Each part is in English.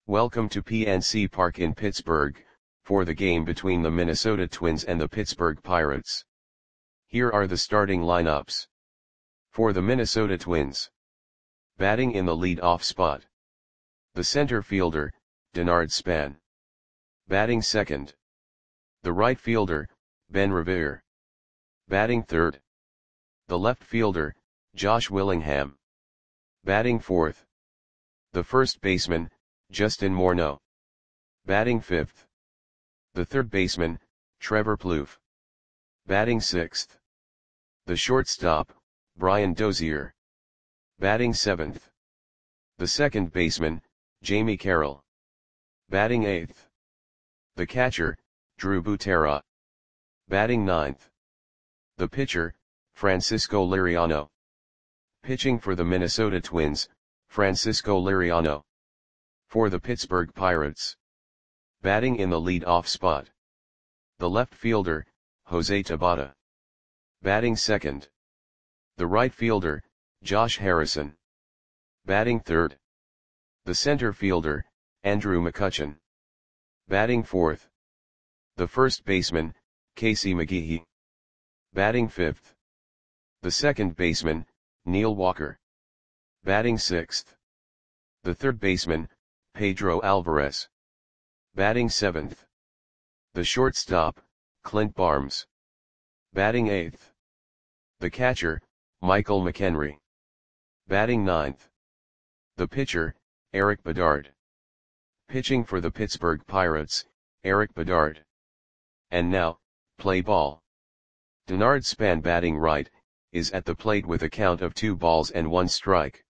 Welcome to PNC Park in Pittsburgh, for the game between the Minnesota Twins and the Pittsburgh Pirates. Here are the starting lineups. For the Minnesota Twins. Batting in the lead-off spot. The center fielder, Denard Span. Batting second. The right fielder, Ben Revere. Batting third. The left fielder, Josh Willingham. Batting fourth. The first baseman, Justin Morneau. Batting fifth. The third baseman, Trevor Plouffe. Batting sixth. The shortstop, Brian Dozier. Batting seventh. The second baseman, Jamie Carroll. Batting eighth. The catcher, Drew Butera. Batting ninth. The pitcher, Francisco Liriano. Pitching for the Minnesota Twins, Francisco Liriano. For the Pittsburgh Pirates. Batting in the lead-off spot. The left fielder, Jose Tabata. Batting second. The right fielder, Josh Harrison. Batting third. The center fielder, Andrew McCutchen. Batting fourth. The first baseman, Casey McGehee. Batting fifth. The second baseman, Neil Walker. Batting sixth. The third baseman, Pedro Alvarez. Batting seventh. The shortstop, Clint Barnes. Batting eighth. The catcher, Michael McHenry. Batting ninth. The pitcher, Eric Bedard. Pitching for the Pittsburgh Pirates, Eric Bedard. And now, play ball. Denard Span batting right, is at the plate with a count of 2 balls and 1 strike.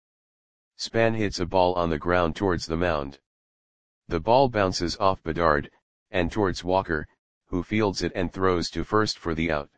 Span hits a ball on the ground towards the mound. The ball bounces off Bedard, and towards Walker, who fields it and throws to first for the out.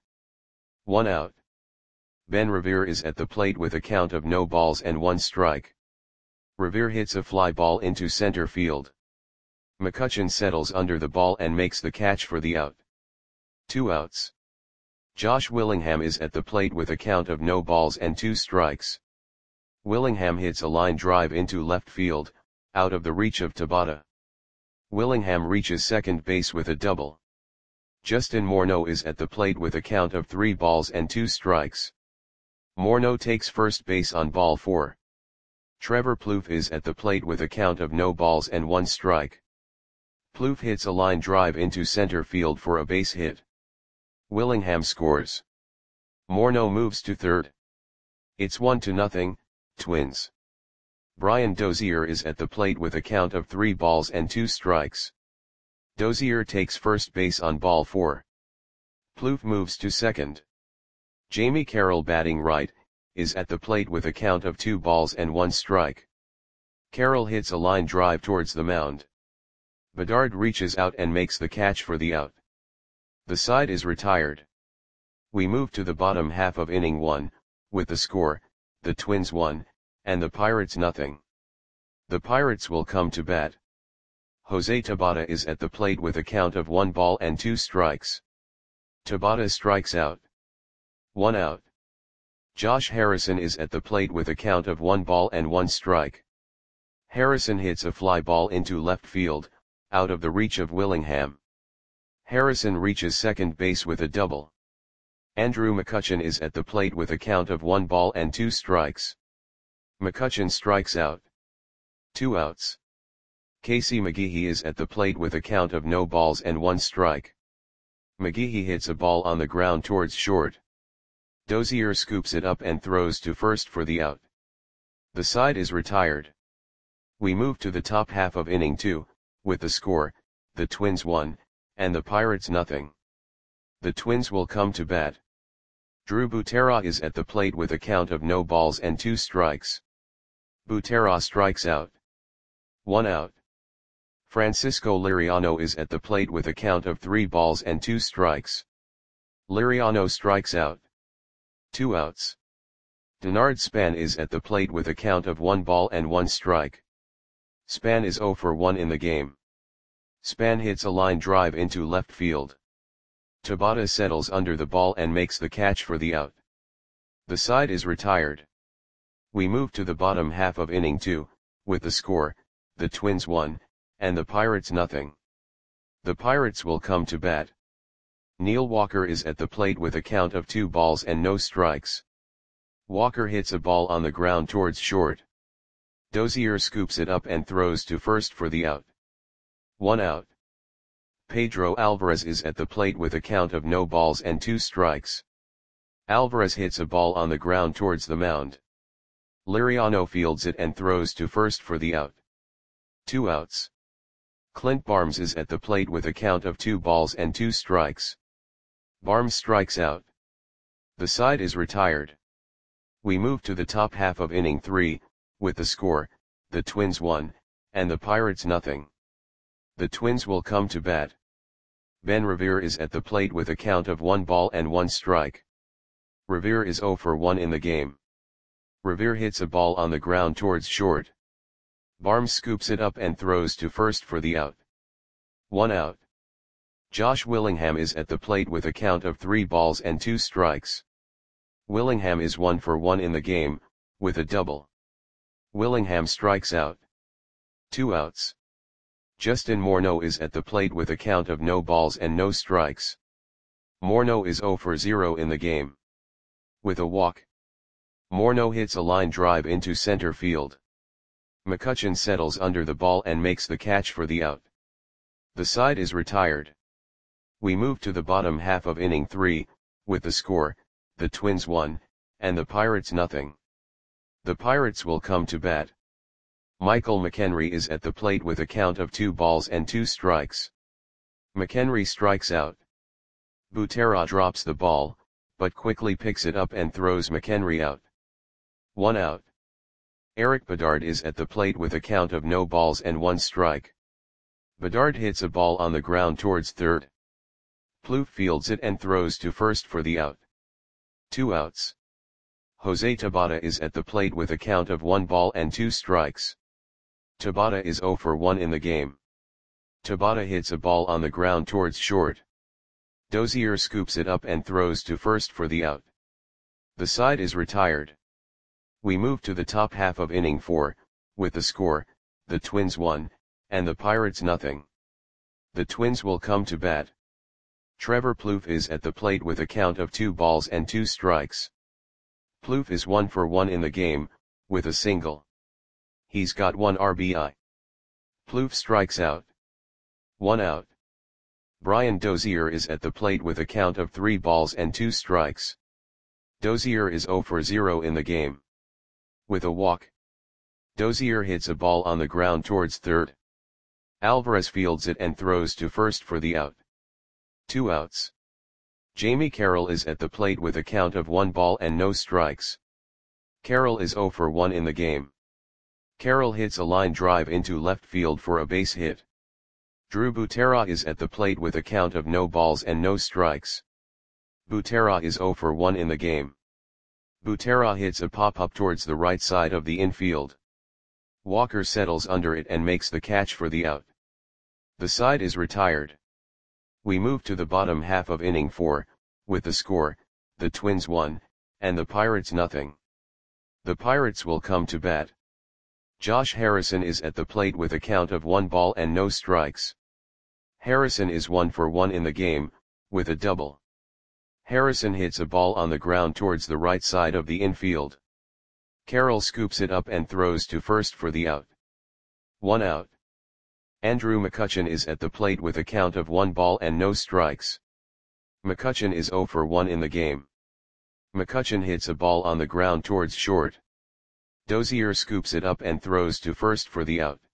1 out. Ben Revere is at the plate with a count of no balls and 1 strike. Revere hits a fly ball into center field. McCutchen settles under the ball and makes the catch for the out. 2 outs. Josh Willingham is at the plate with a count of no balls and 2 strikes. Willingham hits a line drive into left field, out of the reach of Tabata. Willingham reaches second base with a double. Justin Morneau is at the plate with a count of 3 balls and 2 strikes. Morneau takes first base on ball 4. Trevor Plouffe is at the plate with a count of no balls and 1 strike. Plouffe hits a line drive into center field for a base hit. Willingham scores. Morneau moves to third. It's 1-0, Twins. Brian Dozier is at the plate with a count of 3 balls and 2 strikes. Dozier takes first base on ball 4. Plouffe moves to second. Jamie Carroll batting right, is at the plate with a count of 2 balls and 1 strike. Carroll hits a line drive towards the mound. Bedard reaches out and makes the catch for the out. The side is retired. We move to the bottom half of inning 1, with the score, the Twins 1, and the Pirates 0. The Pirates will come to bat. Jose Tabata is at the plate with a count of 1 ball and 2 strikes. Tabata strikes out. 1 out. Josh Harrison is at the plate with a count of 1 ball and 1 strike. Harrison hits a fly ball into left field, out of the reach of Willingham. Harrison reaches second base with a double. Andrew McCutchen is at the plate with a count of 1 ball and 2 strikes. McCutchen strikes out. 2 outs. Casey McGehee is at the plate with a count of no balls and 1 strike. McGehee hits a ball on the ground towards short. Dozier scoops it up and throws to first for the out. The side is retired. We move to the top half of inning 2, with the score, the Twins 1, and the Pirates 0. The Twins will come to bat. Drew Butera is at the plate with a count of no balls and 2 strikes. Butera strikes out. 1 out. Francisco Liriano is at the plate with a count of 3 balls and 2 strikes. Liriano strikes out. 2 outs. Denard Span is at the plate with a count of 1 ball and 1 strike. Span is 0 for 1 in the game. Span hits a line drive into left field. Tabata settles under the ball and makes the catch for the out. The side is retired. We move to the bottom half of inning 2, with the score, the Twins 1, and the Pirates nothing. The Pirates will come to bat. Neil Walker is at the plate with a count of 2 balls and no strikes. Walker hits a ball on the ground towards short. Dozier scoops it up and throws to first for the out. 1 out. Pedro Alvarez is at the plate with a count of no balls and 2 strikes. Alvarez hits a ball on the ground towards the mound. Liriano fields it and throws to first for the out. 2 outs. Clint Barnes is at the plate with a count of 2 balls and 2 strikes. Barnes strikes out. The side is retired. We move to the top half of inning 3, with the score, the Twins 1, and the Pirates nothing. The Twins will come to bat. Ben Revere is at the plate with a count of 1 ball and 1 strike. Revere is 0 for 1 in the game. Revere hits a ball on the ground towards short. Barnes scoops it up and throws to first for the out. 1 out. Josh Willingham is at the plate with a count of 3 balls and 2 strikes. Willingham is 1 for 1 in the game, with a double. Willingham strikes out. 2 outs. Justin Morneau is at the plate with a count of no balls and no strikes. Morneau is 0 for 0 in the game. With a walk. Morneau hits a line drive into center field. McCutchen settles under the ball and makes the catch for the out. The side is retired. We move to the bottom half of inning 3, with the score, the Twins 1, and the Pirates nothing. The Pirates will come to bat. Michael McHenry is at the plate with a count of 2 balls and 2 strikes. McHenry strikes out. Butera drops the ball, but quickly picks it up and throws McHenry out. 1 out. Eric Bedard is at the plate with a count of no balls and 1 strike. Bedard hits a ball on the ground towards third. Plouffe fields it and throws to first for the out. 2 outs. Jose Tabata is at the plate with a count of 1 ball and 2 strikes. Tabata is 0 for 1 in the game. Tabata hits a ball on the ground towards short. Dozier scoops it up and throws to first for the out. The side is retired. We move to the top half of inning 4, with the score, the Twins 1, and the Pirates nothing. The Twins will come to bat. Trevor Plouffe is at the plate with a count of 2 balls and 2 strikes. Plouffe is 1 for 1 in the game, with a single. He's got 1 RBI. Plouffe strikes out. 1 out. Brian Dozier is at the plate with a count of 3 balls and 2 strikes. Dozier is 0 for 0 in the game. With a walk. Dozier hits a ball on the ground towards third. Alvarez fields it and throws to first for the out. 2 outs. Jamie Carroll is at the plate with a count of 1 ball and no strikes. Carroll is 0 for 1 in the game. Carroll hits a line drive into left field for a base hit. Drew Butera is at the plate with a count of no balls and no strikes. Butera is 0 for 1 in the game. Butera hits a pop-up towards the right side of the infield. Walker settles under it and makes the catch for the out. The side is retired. We move to the bottom half of inning 4, with the score, the Twins 1, and the Pirates nothing. The Pirates will come to bat. Josh Harrison is at the plate with a count of 1 ball and no strikes. Harrison is 1 for 1 in the game, with a double. Harrison hits a ball on the ground towards the right side of the infield. Carroll scoops it up and throws to first for the out. 1 out. Andrew McCutchen is at the plate with a count of 1 ball and no strikes. McCutchen is 0 for 1 in the game. McCutchen hits a ball on the ground towards short. Dozier scoops it up and throws to first for the out.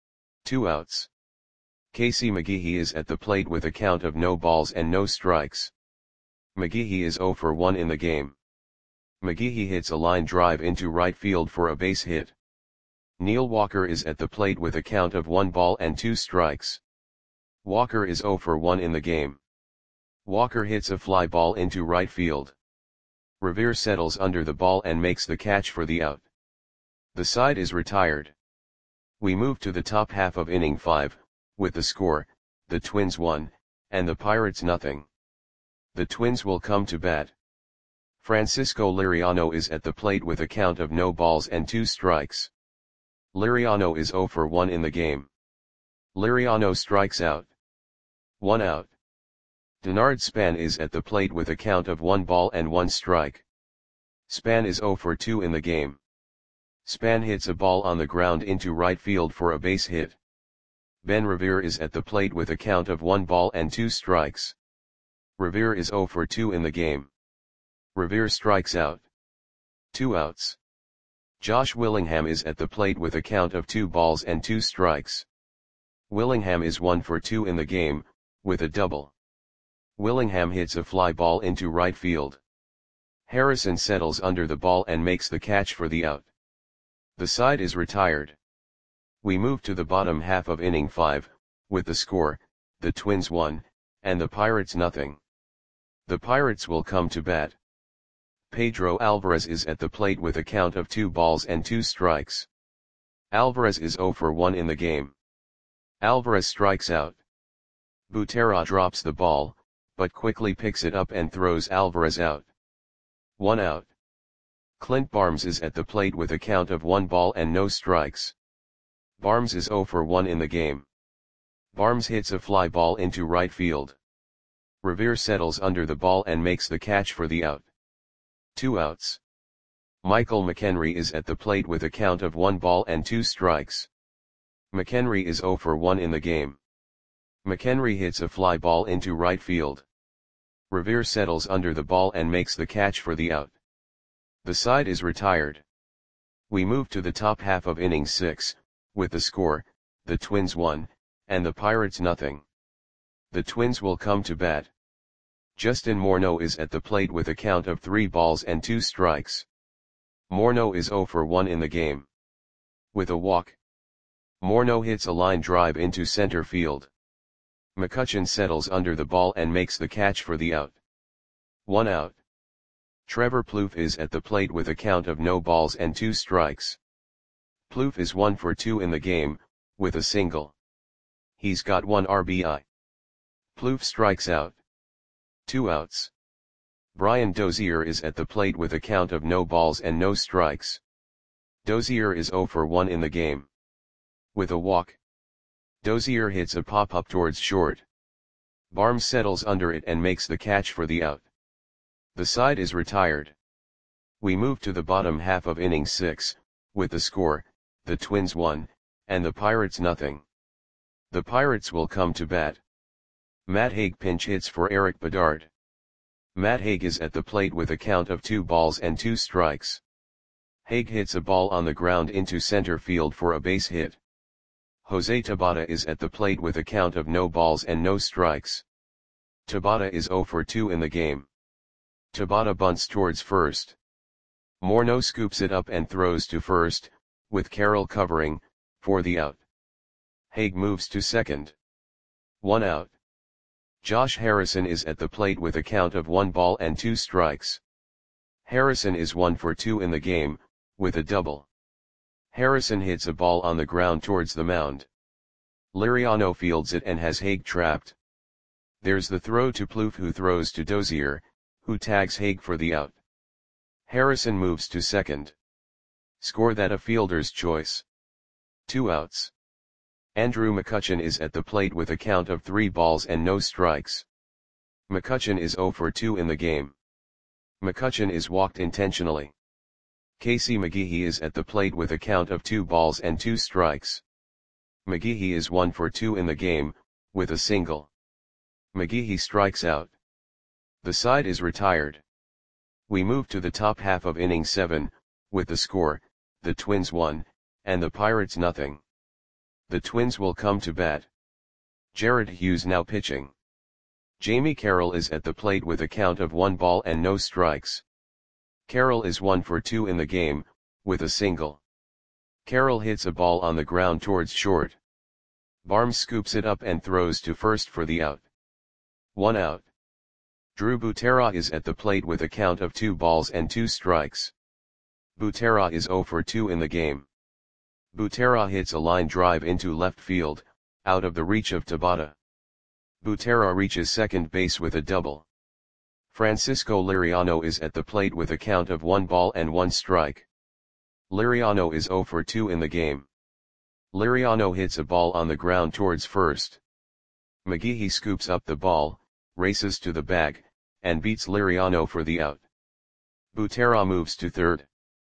2 outs. Casey McGehee is at the plate with a count of no balls and no strikes. McGehee is 0 for 1 in the game. McGehee hits a line drive into right field for a base hit. Neil Walker is at the plate with a count of 1 ball and 2 strikes. Walker is 0 for 1 in the game. Walker hits a fly ball into right field. Revere settles under the ball and makes the catch for the out. The side is retired. We move to the top half of inning 5, with the score, the Twins 1, and the Pirates nothing. The Twins will come to bat. Francisco Liriano is at the plate with a count of no balls and 2 strikes. Liriano is 0 for 1 in the game. Liriano strikes out. 1 out. Denard Span is at the plate with a count of 1 ball and 1 strike. Span is 0 for 2 in the game. Span hits a ball on the ground into right field for a base hit. Ben Revere is at the plate with a count of 1 ball and 2 strikes. Revere is 0 for 2 in the game. Revere strikes out. 2 outs. Josh Willingham is at the plate with a count of 2 balls and 2 strikes. Willingham is 1 for 2 in the game, with a double. Willingham hits a fly ball into right field. Harrison settles under the ball and makes the catch for the out. The side is retired. We move to the bottom half of inning 5, with the score, the Twins 1, and the Pirates nothing. The Pirates will come to bat. Pedro Alvarez is at the plate with a count of 2 balls and 2 strikes. Alvarez is 0 for 1 in the game. Alvarez strikes out. Butera drops the ball, but quickly picks it up and throws Alvarez out. 1 out. Clint Barnes is at the plate with a count of 1 ball and no strikes. Barnes is 0 for 1 in the game. Barnes hits a fly ball into right field. Revere settles under the ball and makes the catch for the out. 2 outs. Michael McHenry is at the plate with a count of 1 ball and 2 strikes. McHenry is 0 for 1 in the game. McHenry hits a fly ball into right field. Revere settles under the ball and makes the catch for the out. The side is retired. We move to the top half of inning 6, with the score, the Twins 1, and the Pirates nothing. The Twins will come to bat. Justin Morneau is at the plate with a count of 3 balls and 2 strikes. Morneau is 0 for 1 in the game. With a walk. Morneau hits a line drive into center field. McCutchen settles under the ball and makes the catch for the out. 1 out. Trevor Plouffe is at the plate with a count of no balls and 2 strikes. Plouffe is 1 for 2 in the game, with a single. He's got 1 RBI. Plouffe strikes out. 2 outs. Brian Dozier is at the plate with a count of no balls and no strikes. Dozier is 0 for 1 in the game. With a walk. Dozier hits a pop-up towards short. Barnes settles under it and makes the catch for the out. The side is retired. We move to the bottom half of inning 6, with the score, the Twins 1, and the Pirates nothing. The Pirates will come to bat. Matt Hague pinch hits for Eric Bedard. Matt Hague is at the plate with a count of 2 balls and 2 strikes. Hague hits a ball on the ground into center field for a base hit. Jose Tabata is at the plate with a count of no balls and no strikes. Tabata is 0 for 2 in the game. Tabata bunts towards first. Morneau scoops it up and throws to first, with Carroll covering, for the out. Hague moves to second. 1 out. Josh Harrison is at the plate with a count of 1 ball and 2 strikes. Harrison is 1 for 2 in the game, with a double. Harrison hits a ball on the ground towards the mound. Liriano fields it and has Hague trapped. There's the throw to Plouffe, who throws to Dozier, who tags Hague for the out. Harrison moves to second. Score that a fielder's choice. 2 outs. Andrew McCutchen is at the plate with a count of 3 balls and no strikes. McCutchen is 0 for 2 in the game. McCutchen is walked intentionally. Casey McGehee is at the plate with a count of 2 balls and 2 strikes. McGehee is 1 for 2 in the game, with a single. McGehee strikes out. The side is retired. We move to the top half of inning 7, with the score, the Twins 1, and the Pirates nothing. The Twins will come to bat. Jared Hughes now pitching. Jamie Carroll is at the plate with a count of 1 ball and no strikes. Carroll is 1 for 2 in the game, with a single. Carroll hits a ball on the ground towards short. Barnes scoops it up and throws to first for the out. 1 out. Drew Butera is at the plate with a count of 2 balls and 2 strikes. Butera is 0 for 2 in the game. Butera hits a line drive into left field, out of the reach of Tabata. Butera reaches second base with a double. Francisco Liriano is at the plate with a count of 1 ball and 1 strike. Liriano is 0 for 2 in the game. Liriano hits a ball on the ground towards first. McGeehee scoops up the ball, races to the bag, and beats Liriano for the out. Butera moves to third.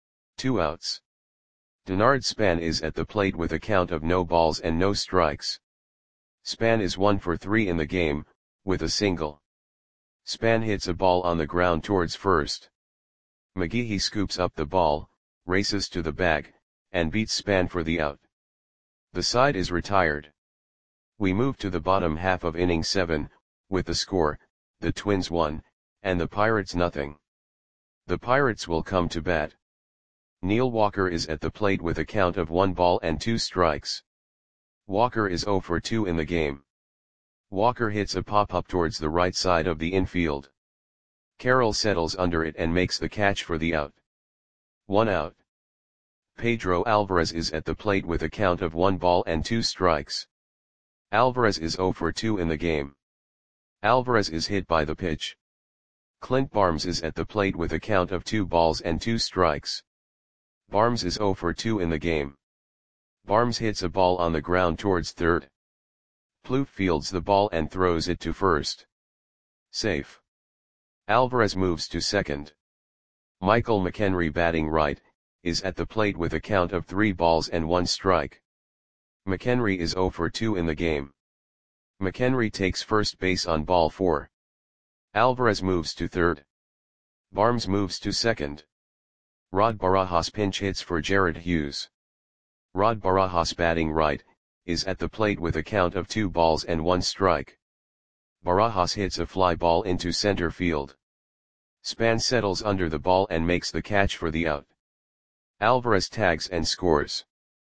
2 outs. Denard Span is at the plate with a count of no balls and no strikes. Span is 1 for 3 in the game, with a single. Span hits a ball on the ground towards first. McGeehee scoops up the ball, races to the bag, and beats Span for the out. The side is retired. We move to the bottom half of inning 7, with the score, the Twins 1, and the Pirates nothing. The Pirates will come to bat. Neil Walker is at the plate with a count of 1 ball and 2 strikes. Walker is 0 for 2 in the game. Walker hits a pop-up towards the right side of the infield. Carroll settles under it and makes the catch for the out. 1 out. Pedro Alvarez is at the plate with a count of 1 ball and 2 strikes. Alvarez is 0 for 2 in the game. Alvarez is hit by the pitch. Clint Barnes is at the plate with a count of 2 balls and 2 strikes. Barnes is 0 for 2 in the game. Barnes hits a ball on the ground towards third. Plouffe fields the ball and throws it to first. Safe. Alvarez moves to second. Michael McHenry, batting right, is at the plate with a count of 3 balls and 1 strike. McHenry is 0 for 2 in the game. McHenry takes first base on ball 4. Alvarez moves to third. Barnes moves to second. Rod Barajas pinch hits for Jared Hughes. Rod Barajas, batting right, is at the plate with a count of 2 balls and 1 strike. Barajas hits a fly ball into center field. Span settles under the ball and makes the catch for the out. Alvarez tags and scores.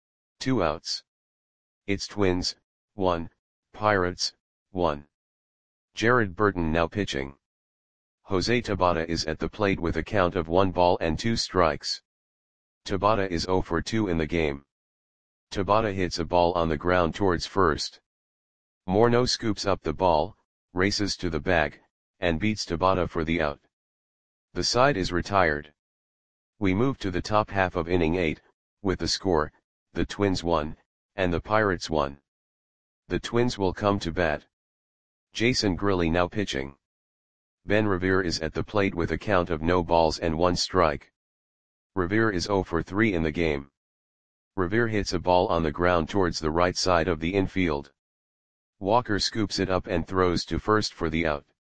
2 outs. It's Twins, 1, Pirates, 1. Jared Burton now pitching. Jose Tabata is at the plate with a count of 1 ball and 2 strikes. Tabata is 0 for 2 in the game. Tabata hits a ball on the ground towards first. Morneau scoops up the ball, races to the bag, and beats Tabata for the out. The side is retired. We move to the top half of inning 8, with the score, the Twins 1, and the Pirates 1. The Twins will come to bat. Jason Grilli now pitching. Ben Revere is at the plate with a count of no balls and 1 strike. Revere is 0 for 3 in the game. Revere hits a ball on the ground towards the right side of the infield. Walker scoops it up and throws to first for the out.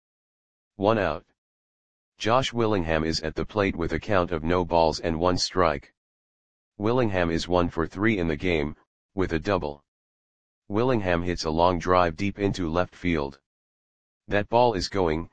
1 out. Josh Willingham is at the plate with a count of no balls and 1 strike. Willingham is 1 for 3 in the game, with a double. Willingham hits a long drive deep into left field. That ball is gone.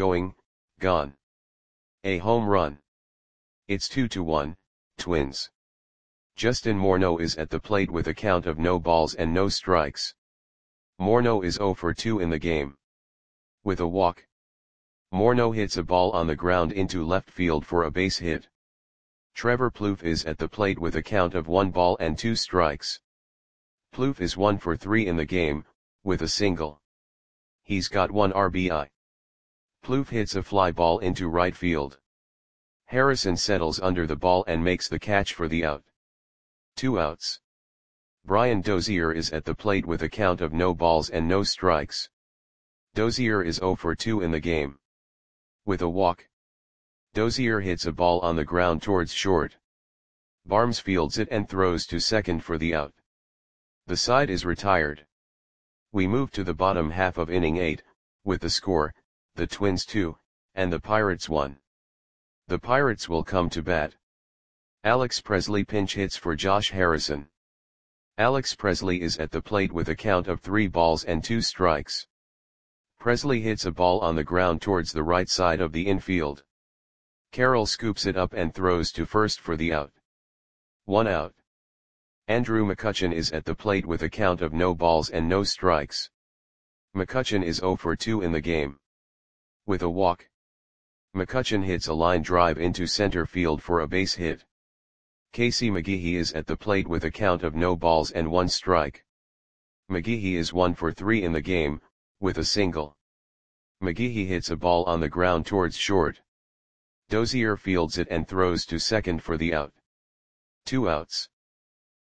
A home run. It's 2-1, Twins. Justin Morneau is at the plate with a count of no balls and no strikes. Morneau is 0 for 2 in the game. With a walk. Morneau hits a ball on the ground into left field for a base hit. Trevor Plouffe is at the plate with a count of 1 ball and 2 strikes. Plouffe is 1 for 3 in the game, with a single. He's got 1 RBI. Plouffe hits a fly ball into right field. Harrison settles under the ball and makes the catch for the out. 2 outs. Brian Dozier is at the plate with a count of no balls and no strikes. Dozier is 0 for 2 in the game. With a walk. Dozier hits a ball on the ground towards short. Barnes fields it and throws to second for the out. The side is retired. We move to the bottom half of inning 8, with the score, the Twins 2, and the Pirates 1. The Pirates will come to bat. Alex Presley pinch hits for Josh Harrison. Alex Presley is at the plate with a count of 3 balls and 2 strikes. Presley hits a ball on the ground towards the right side of the infield. Carroll scoops it up and throws to first for the out. 1 out. Andrew McCutchen is at the plate with a count of no balls and no strikes. McCutchen is 0 for 2 in the game. With a walk. McCutchen hits a line drive into center field for a base hit. Casey McGeehee is at the plate with a count of no balls and 1 strike. McGeehee is 1 for 3 in the game, with a single. McGeehee hits a ball on the ground towards short. Dozier fields it and throws to second for the out. 2 outs.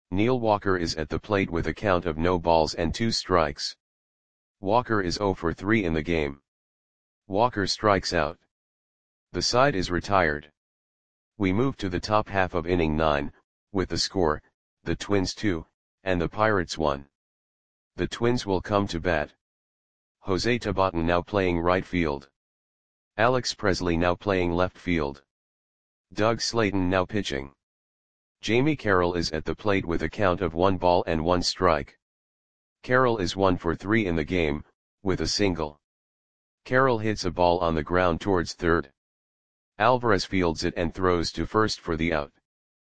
Neil Walker is at the plate with a count of no balls and 2 strikes. Walker is 0 for 3 in the game. Walker strikes out. The side is retired. We move to the top half of inning 9, with the score, the Twins 2, and the Pirates 1. The Twins will come to bat. Jose Tabatan now playing right field. Alex Presley now playing left field. Doug Slayton now pitching. Jamie Carroll is at the plate with a count of 1 ball and 1 strike. Carroll is 1 for 3 in the game, with a single. Carroll hits a ball on the ground towards third. Alvarez fields it and throws to first for the out.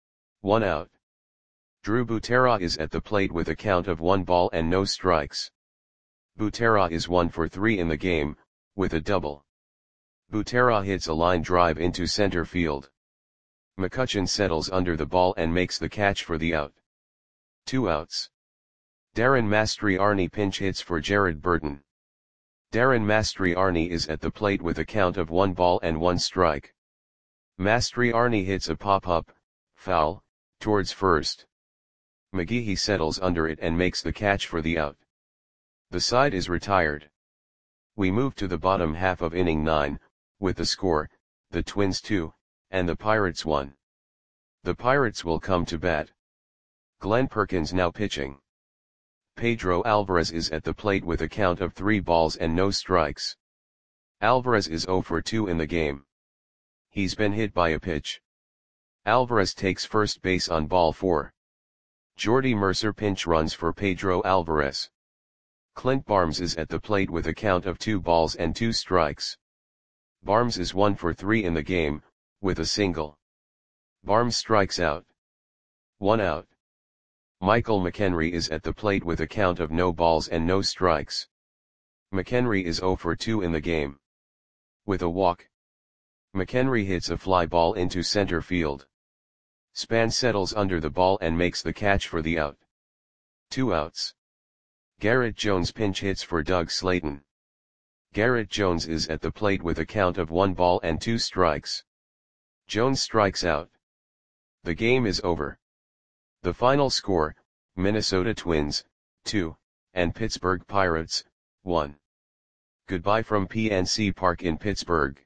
1 out. Drew Butera is at the plate with a count of 1 ball and no strikes. Butera is 1 for 3 in the game, with a double. Butera hits a line drive into center field. McCutchen settles under the ball and makes the catch for the out. 2 outs. Darren Mastriani pinch hits for Jared Burton. Darren Mastriani is at the plate with a count of 1 ball and 1 strike. Mastriani hits a pop-up, foul, towards first. McGehee settles under it and makes the catch for the out. The side is retired. We move to the bottom half of inning 9, with the score, the Twins 2, and the Pirates 1. The Pirates will come to bat. Glenn Perkins now pitching. Pedro Alvarez is at the plate with a count of 3 balls and no strikes. Alvarez is 0 for 2 in the game. He's been hit by a pitch. Alvarez takes first base on ball 4. Jordy Mercer pinch runs for Pedro Alvarez. Clint Barnes is at the plate with a count of 2 balls and 2 strikes. Barnes is 1 for 3 in the game, with a single. Barnes strikes out. 1 out. Michael McHenry is at the plate with a count of no balls and no strikes. McHenry is 0 for 2 in the game. With a walk. McHenry hits a fly ball into center field. Span settles under the ball and makes the catch for the out. 2 outs. Garrett Jones pinch hits for Doug Slayton. Garrett Jones is at the plate with a count of 1 ball and 2 strikes. Jones strikes out. The game is over. The final score, Minnesota Twins, 2, and Pittsburgh Pirates, 1. Goodbye from PNC Park in Pittsburgh.